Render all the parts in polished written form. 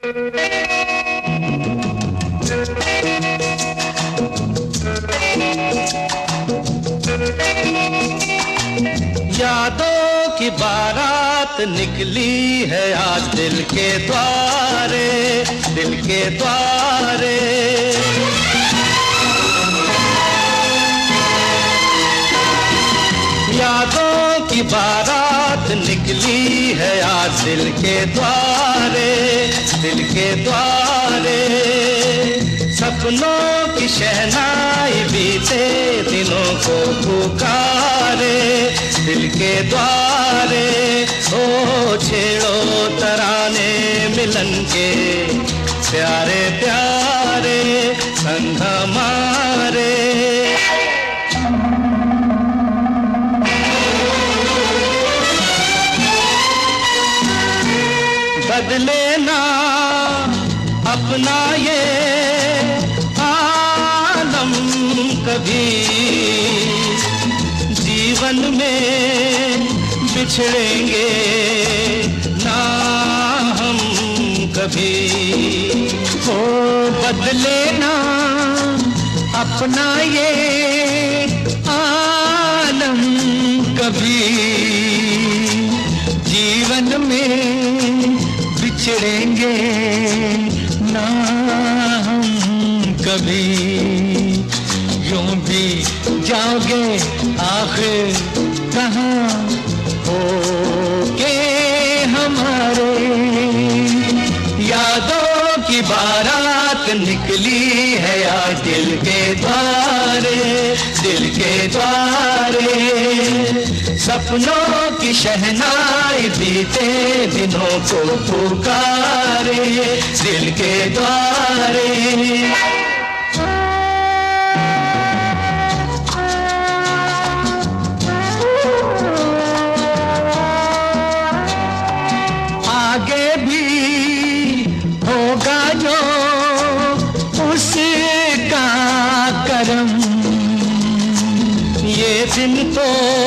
यादों की बारात निकली है आज दिल के द्वारे, दिल के द्वारे। यादों की बारात निकली है आज दिल के द्वारे, दिल के द्वारे। सपनों की शहनाई बीते दिनों को पुकारे, दिल के द्वारे। ओ छेड़ो तराने मिलन के प्यारे प्यारे संग हमारे। बदले ना अपना ये आलम कभी, जीवन में बिछड़ेंगे ना हम कभी। हो बदले ना अपना ये आलम कभी, जीवन में बिछड़ेंगे ना हम कभी। यूं भी जाओगे आखिर कहाँ हो के हमारे। यादों की बारात निकली है आज दिल के द्वारे, दिल के द्वारे। सपनों की शहनाई बीते दिनों को पुकारे, दिल के द्वारे। आगे भी होगा जो उसका करम, ये दिन तो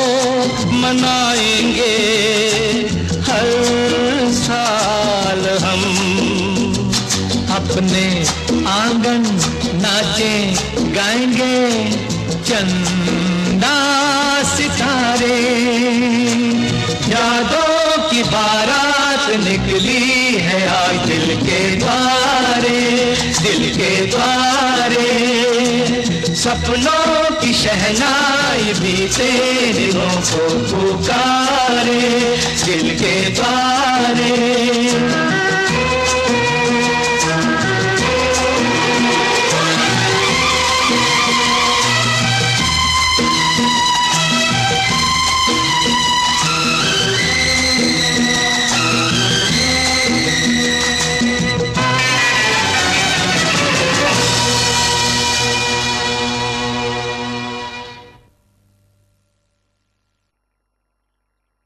मनाएंगे हर साल हम। अपने आंगन नाचे गाएंगे चंदा सितारे। यादों की बारात निकली है आज दिल के द्वारे, दिल के द्वारे। सपनों की शहनाई बीते दिनों को पुकारे, दिल के द्वारे।